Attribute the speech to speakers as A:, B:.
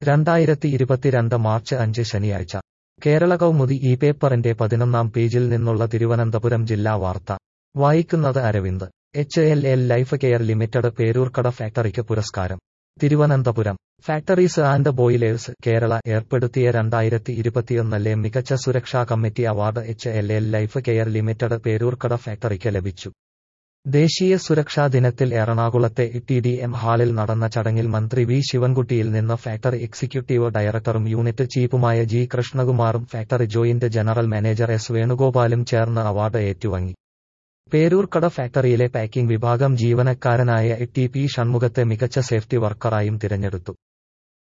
A: 2022 March 5 ശനിയാഴ്ച കേരള കൗമുദി ഈ പേപ്പറിന്റെ 11-ാം പേജിൽ നിന്നുള്ള തിരുവനന്തപുരം ജില്ലാ വാർത്ത വായിക്കുന്നത് Aravind. HLL life care limited Peroorkada ഫാക്ടറിക്ക് പുരസ്കാരം. Thiruvananthapuram factories and boilers Kerala ഏർപ്പെടുത്തിയ 2021 മികച്ച സുരക്ഷാ committee award HLL life care limited Peroorkada ഫാക്ടറിക്ക് ലഭിച്ചു. ദേശീയ സുരക്ഷാ ദിനത്തിൽ എറണാകുളത്തെ TDM ഹാളിൽ നടന്ന ചടങ്ങിൽ മന്ത്രി വി ശിവൻകുട്ടിയിൽ നിന്ന് ഫാക്ടറി എക്സിക്യൂട്ടീവ് ഡയറക്ടറും യൂണിറ്റ് ചീഫുമായ G കൃഷ്ണകുമാറും factory joint general manager S വേണുഗോപാലും ചേർന്ന് അവാർഡ് ഏറ്റുവാങ്ങി. പേരൂർക്കട ഫാക്ടറിയിലെ പാക്കിംഗ് വിഭാഗം ജീവനക്കാരനായ TP ഷൺമുഖത്തെ മികച്ച സേഫ്റ്റി വർക്കറായും തിരഞ്ഞെടുത്തു.